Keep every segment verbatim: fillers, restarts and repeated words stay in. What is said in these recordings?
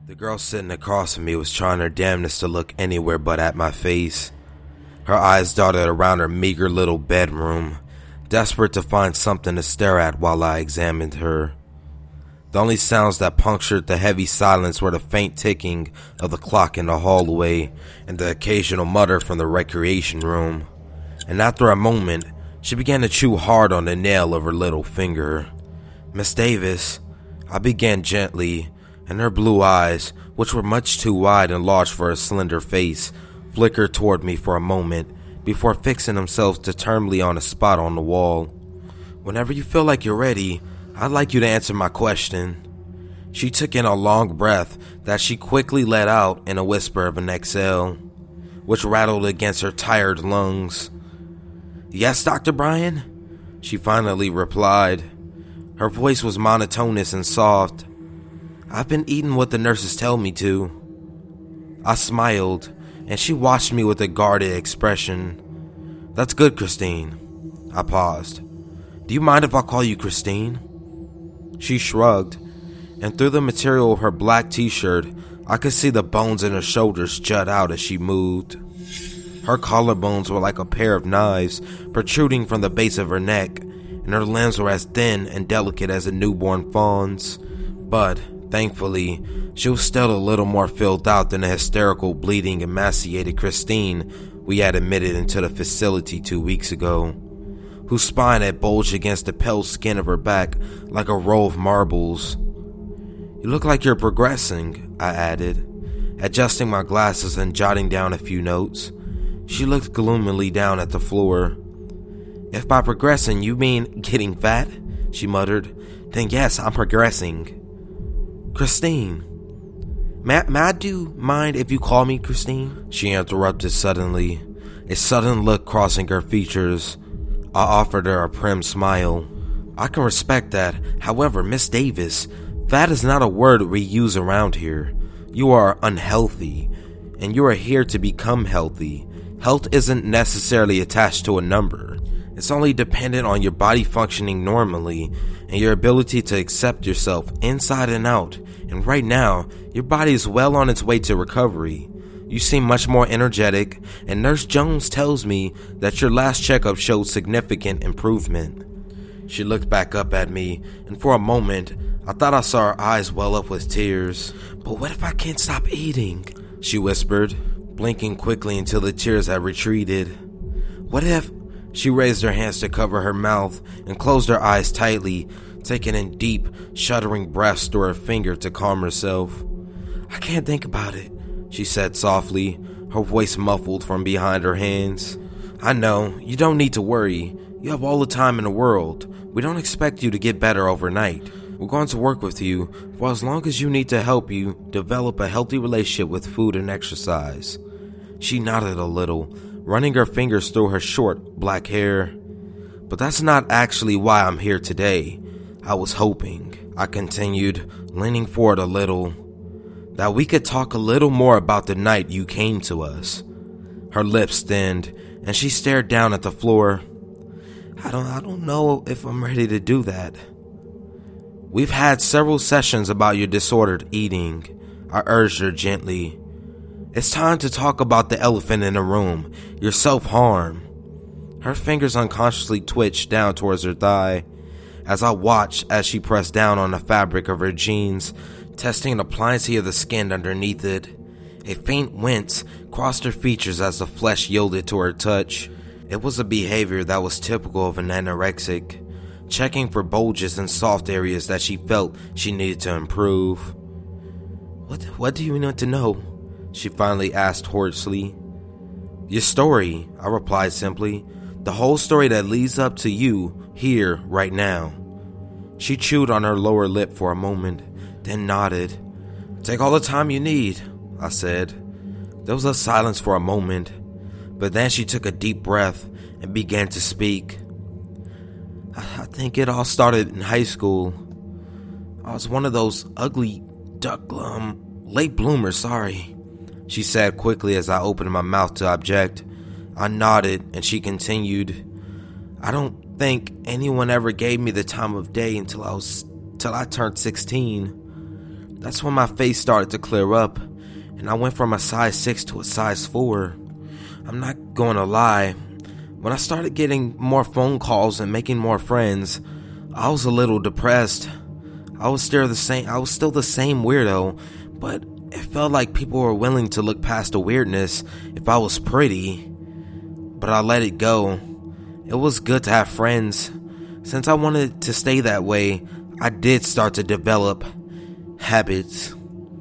The girl sitting across from me was trying her damnedest to look anywhere but at my face. Her eyes darted around her meager little bedroom, desperate to find something to stare at while I examined her. The only sounds that punctured the heavy silence were the faint ticking of the clock in the hallway and the occasional mutter from the recreation room. And after a moment, she began to chew hard on the nail of her little finger. "Miss Davis," I began gently, and her blue eyes, which were much too wide and large for her slender face, flickered toward me for a moment before fixing themselves determinedly on a spot on the wall. "Whenever you feel like you're ready, I'd like you to answer my question." She took in a long breath that she quickly let out in a whisper of an exhale, which rattled against her tired lungs. "Yes, Doctor Bryan?" she finally replied. Her voice was monotonous and soft. "I've been eating what the nurses tell me to." I smiled, and she watched me with a guarded expression. "That's good, Christine." I paused. "Do you mind if I call you Christine?" She shrugged, and through the material of her black t-shirt, I could see the bones in her shoulders jut out as she moved. Her collarbones were like a pair of knives protruding from the base of her neck, and her limbs were as thin and delicate as a newborn fawn's. But, thankfully, she was still a little more filled out than the hysterical, bleeding, emaciated Christine we had admitted into the facility two weeks ago, whose spine had bulged against the pale skin of her back like a row of marbles. "You look like you're progressing," I added, adjusting my glasses and jotting down a few notes. She looked gloomily down at the floor. "If by progressing you mean getting fat," she muttered, "then yes, I'm progressing." "Christine, may, may I do mind if you call me Christine?" she interrupted suddenly, a sudden look crossing her features. I offered her a prim smile. "I can respect that. However, Miss Davis, fat is not a word we use around here. You are unhealthy, and you are here to become healthy. Health isn't necessarily attached to a number. It's only dependent on your body functioning normally and your ability to accept yourself inside and out. And right now, your body is well on its way to recovery. You seem much more energetic, and Nurse Jones tells me that your last checkup showed significant improvement." She looked back up at me, and for a moment, I thought I saw her eyes well up with tears. "But what if I can't stop eating?" she whispered, blinking quickly until the tears had retreated. "What if—" She raised her hands to cover her mouth and closed her eyes tightly, taking in deep, shuddering breaths through her finger to calm herself. "I can't think about it," she said softly, her voice muffled from behind her hands. "I know, you don't need to worry. You have all the time in the world. We don't expect you to get better overnight. We're going to work with you for as long as you need to help you develop a healthy relationship with food and exercise." She nodded a little, running her fingers through her short, black hair. "But that's not actually why I'm here today. I was hoping," I continued, leaning forward a little, "that we could talk a little more about the night you came to us." Her lips thinned, and she stared down at the floor. I don't, I don't know if I'm ready to do that." "We've had several sessions about your disordered eating," I urged her gently. "It's time to talk about the elephant in the room, your self-harm." Her fingers unconsciously twitched down towards her thigh, as I watched as she pressed down on the fabric of her jeans, testing the pliancy of the skin underneath it. A faint wince crossed her features as the flesh yielded to her touch. It was a behavior that was typical of an anorexic, checking for bulges and soft areas that she felt she needed to improve. What, what do you want to know?" she finally asked hoarsely. "Your story," I replied simply. "The whole story that leads up to you here right now." She chewed on her lower lip for a moment, then nodded. "Take all the time you need," I said. There was a silence for a moment, but then she took a deep breath and began to speak. I think it all started in high school. I was one of those ugly duck, um, late bloomers, sorry," she said quickly as I opened my mouth to object. I nodded, and she continued, "I don't think anyone ever gave me the time of day until I was till I turned sixteen. That's when my face started to clear up, and I went from a size six to a size four. I'm not going to lie, when I started getting more phone calls and making more friends, I was a little depressed. I was still the same, I was still the same weirdo, but it felt like people were willing to look past the weirdness if I was pretty. But I let it go. It was good to have friends. Since I wanted to stay that way, I did start to develop habits.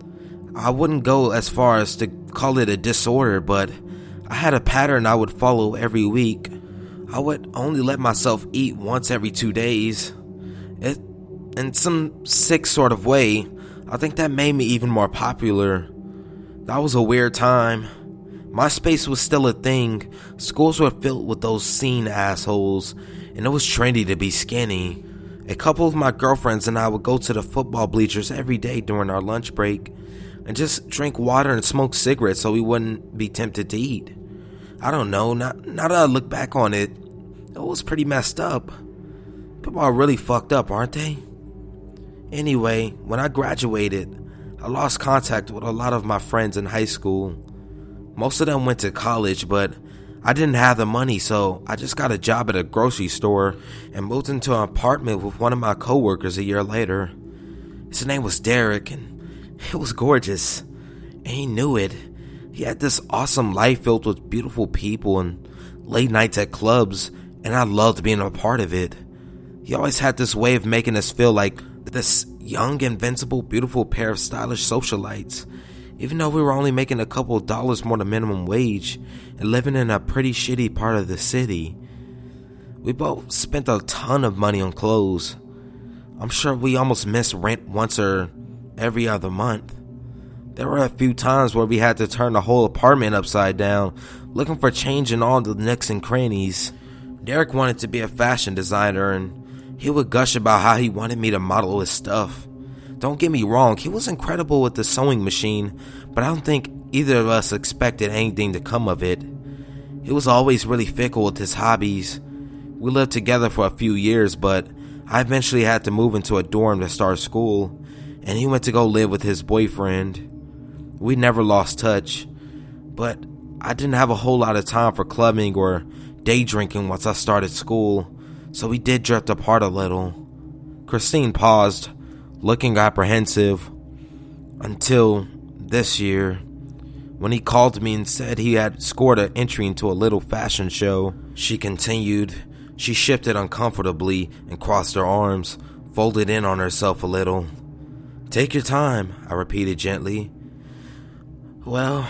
I wouldn't go as far as to call it a disorder, but I had a pattern I would follow every week. I would only let myself eat once every two days. It, in some sick sort of way, I think that made me even more popular. That was a weird time. MySpace was still a thing. Schools were filled with those scene assholes, and it was trendy to be skinny. A couple of my girlfriends and I would go to the football bleachers every day during our lunch break and just drink water and smoke cigarettes so we wouldn't be tempted to eat. I don't know, not, now that I look back on it, it was pretty messed up. People are really fucked up, aren't they? Anyway, when I graduated, I lost contact with a lot of my friends in high school. Most of them went to college, but I didn't have the money, so I just got a job at a grocery store and moved into an apartment with one of my coworkers a year later. His name was Derek, and it was gorgeous, and he knew it. He had this awesome life filled with beautiful people and late nights at clubs, and I loved being a part of it. He always had this way of making us feel like this young, invincible, beautiful pair of stylish socialites, even though we were only making a couple of dollars more than minimum wage and living in a pretty shitty part of the city. We both spent a ton of money on clothes. I'm sure we almost missed rent once or every other month. There were a few times where we had to turn the whole apartment upside down, looking for change in all the nooks and crannies. Derek wanted to be a fashion designer, and he would gush about how he wanted me to model his stuff. Don't get me wrong, he was incredible with the sewing machine, but I don't think either of us expected anything to come of it. He was always really fickle with his hobbies. We lived together for a few years, but I eventually had to move into a dorm to start school, and he went to go live with his boyfriend. We never lost touch, but I didn't have a whole lot of time for clubbing or day drinking once I started school, so we did drift apart a little. Christine paused, looking apprehensive, until this year, when he called me and said he had scored an entry into a little fashion show. She continued. She shifted uncomfortably and crossed her arms, folded in on herself a little. "Take your time," I repeated gently. Well,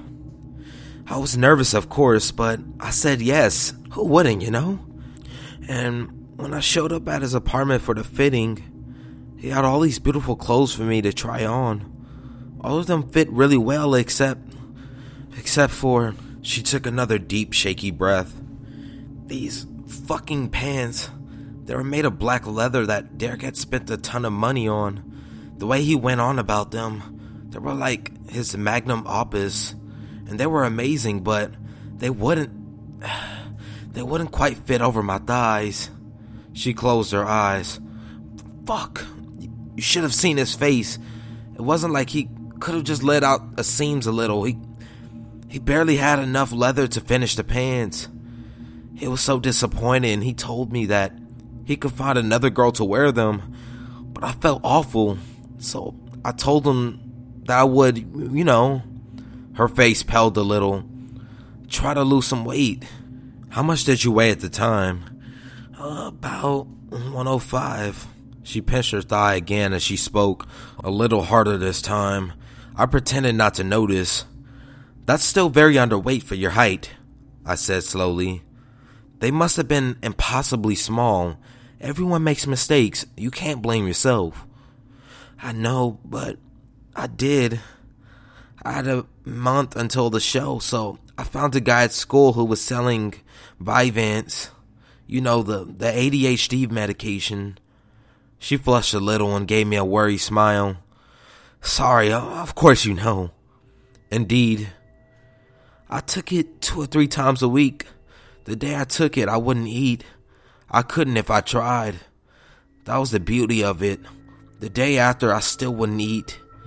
I was nervous, of course, but I said yes. Who wouldn't, you know? And when I showed up at his apartment for the fitting, he had all these beautiful clothes for me to try on. All of them fit really well except... Except for... She took another deep, shaky breath. These fucking pants. They were made of black leather that Derek had spent a ton of money on. The way he went on about them, they were like his magnum opus. And they were amazing, but they wouldn't... They wouldn't quite fit over my thighs. She closed her eyes. Fuck. You should have seen his face. It wasn't like he could have just let out the seams a little. He he barely had enough leather to finish the pants. He was so disappointed, and he told me that he could find another girl to wear them. But I felt awful, so I told him that I would, you know. Her face paled a little. Try to lose some weight. How much did you weigh at the time? Uh, about one oh five. She pinched her thigh again as she spoke, a little harder this time. I pretended not to notice. That's still very underweight for your height, I said slowly. They must have been impossibly small. Everyone makes mistakes. You can't blame yourself. I know, but I did. I had a month until the show, so I found a guy at school who was selling Vyvanse. You know, the, the A D H D medication. She flushed a little and gave me a worried smile. Sorry, of course you know. Indeed. I took it two or three times a week. The day I took it, I wouldn't eat. I couldn't if I tried. That was the beauty of it. The day after, I still wouldn't eat.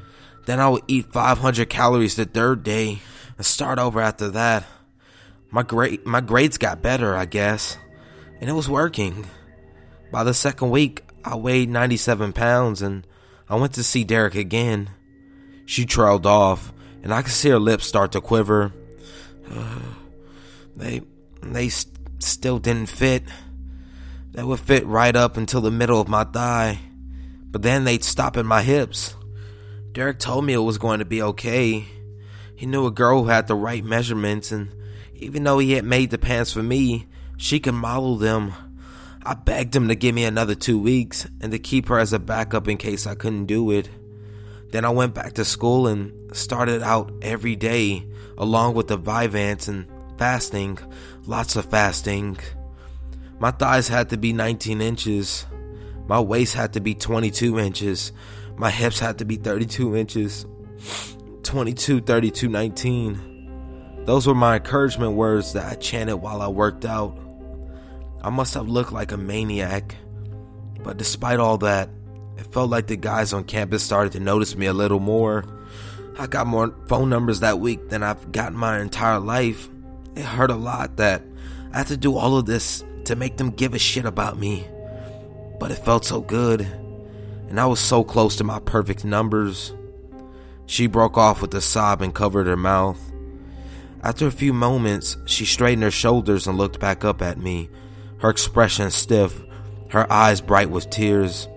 Then I would eat five hundred calories the third day and start over after that. My grade, my grades got better, I guess, and it was working. By the second week, I weighed ninety-seven pounds, and I went to see Derek again. She trailed off, and I could see her lips start to quiver. Uh, they, they st- still didn't fit. They would fit right up until the middle of my thigh, but then they'd stop at my hips. Derek told me it was going to be okay. He knew a girl who had the right measurements, and even though he had made the pants for me, she could model them. I begged him to give me another two weeks and to keep her as a backup in case I couldn't do it. Then I went back to school and started out every day, along with the Vyvanse and fasting, lots of fasting. My thighs had to be nineteen inches. My waist had to be twenty-two inches. My hips had to be thirty-two inches. twenty-two, thirty-two, nineteen. Those were my encouragement words that I chanted while I worked out. I must have looked like a maniac, but despite all that, it felt like the guys on campus started to notice me a little more. I got more phone numbers that week than I've gotten my entire life. It hurt a lot that I had to do all of this to make them give a shit about me, but it felt so good, and I was so close to my perfect numbers. She broke off with a sob and covered her mouth. After a few moments, she straightened her shoulders and looked back up at me, her expression stiff, her eyes bright with tears.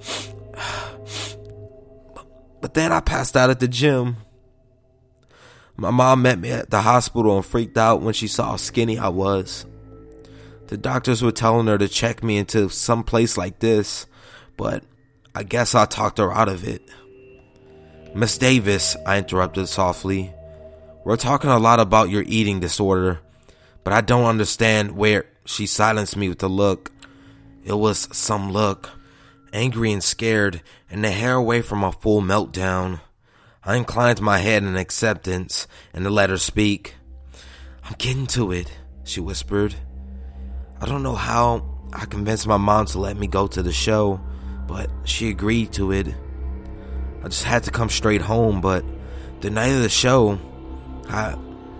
But then I passed out at the gym. My mom met me at the hospital and freaked out when she saw how skinny I was. The doctors were telling her to check me into some place like this, but I guess I talked her out of it. Miss Davis, I interrupted softly, we're talking a lot about your eating disorder, but I don't understand where... She silenced me with a look. It was some look, angry and scared, and the hair away from a full meltdown. I inclined my head in acceptance and to let her speak. I'm getting to it, she whispered. I don't know how I convinced my mom to let me go to the show, but she agreed to it. I just had to come straight home, but the night of the show, I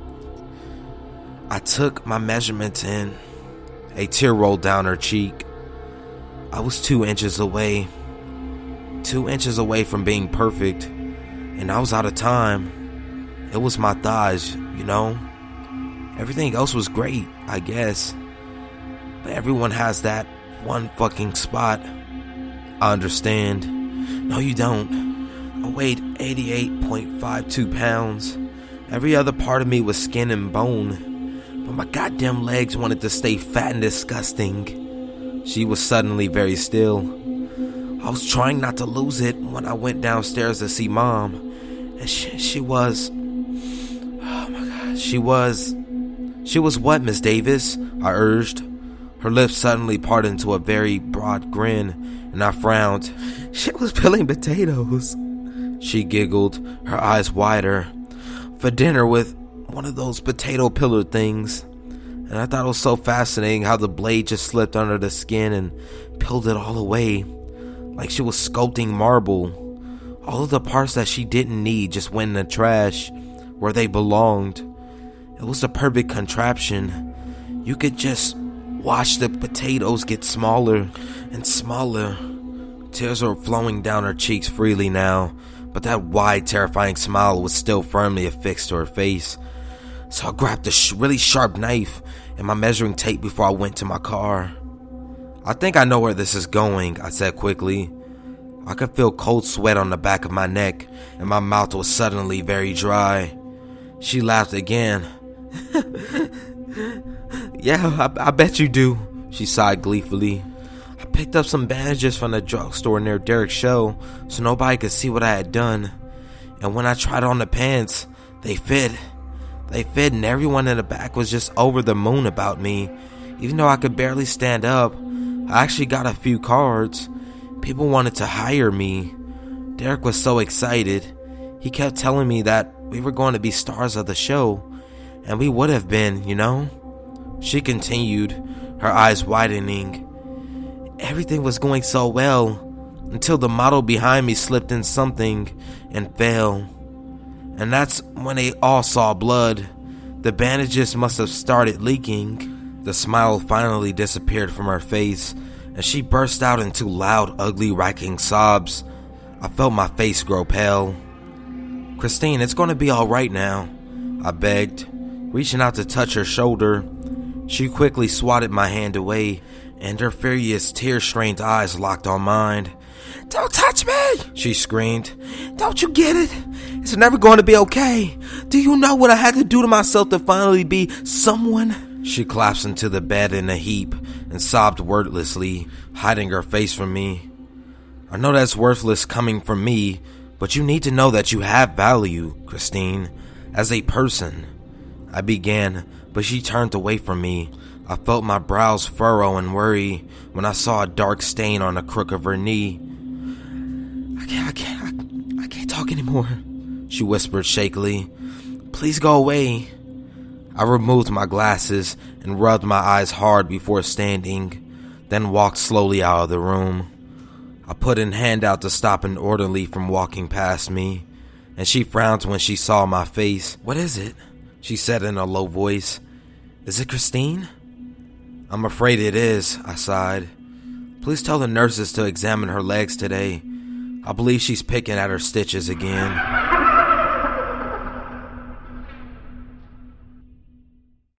I took my measurements and a tear rolled down her cheek. I was two inches away. Two inches away from being perfect, and I was out of time. It was my thighs, you know? Everything else was great, I guess. But everyone has that one fucking spot. I understand. No, you don't. I weighed eighty-eight point five two pounds. Every other part of me was skin and bone. But my goddamn legs wanted to stay fat and disgusting. She was suddenly very still. I was trying not to lose it when I went downstairs to see Mom. And she, she was... Oh my God. She was... She was what, Miss Davis? I urged. Her lips suddenly parted into a very broad grin, and I frowned. She was peeling potatoes. She giggled, her eyes wider. For dinner with one of those potato peeler things. And I thought it was so fascinating how the blade just slipped under the skin and peeled it all away. Like she was sculpting marble. All of the parts that she didn't need just went in the trash, where they belonged. It was the perfect contraption. You could just watch the potatoes get smaller and smaller. Tears were flowing down her cheeks freely now, but that wide, terrifying smile was still firmly affixed to her face. So I grabbed a sh- really sharp knife and my measuring tape before I went to my car. I think I know where this is going, I said quickly. I could feel cold sweat on the back of my neck, and my mouth was suddenly very dry. She laughed again. Yeah, I, I bet you do, she sighed gleefully. I picked up some bandages from the drugstore near Derek's show so nobody could see what I had done. And when I tried on the pants, they fit. They fit, and everyone in the back was just over the moon about me. Even though I could barely stand up, I actually got a few cards. People wanted to hire me. Derek was so excited. He kept telling me that we were going to be stars of the show, and we would have been, you know? She continued, her eyes widening. Everything was going so well. until the model behind me slipped in something and fell. And that's when they all saw blood. The bandages must have started leaking. The smile finally disappeared from her face, and she burst out into loud, ugly, racking sobs. I felt my face grow pale. "Christine, it's going to be all right now," I begged, reaching out to touch her shoulder. She quickly swatted my hand away, and her furious, tear-strained eyes locked on mine. "Don't touch me!" she screamed. "Don't you get it? It's never going to be okay. Do you know what I had to do to myself to finally be someone?" She collapsed into the bed in a heap and sobbed wordlessly, hiding her face from me. "I know that's worthless coming from me, but you need to know that you have value, Christine, as a person," I began, but she turned away from me. I felt my brows furrow in worry when I saw a dark stain on the crook of her knee. I can't, I can't, I, I can't talk anymore," she whispered shakily. "Please go away." I removed my glasses and rubbed my eyes hard before standing, then walked slowly out of the room. I put a hand out to stop an orderly from walking past me, and she frowned when she saw my face. "What is it?" she said in a low voice. "Is it Christine?" "I'm afraid it is," I sighed. "Please tell the nurses to examine her legs today. I believe she's picking at her stitches again."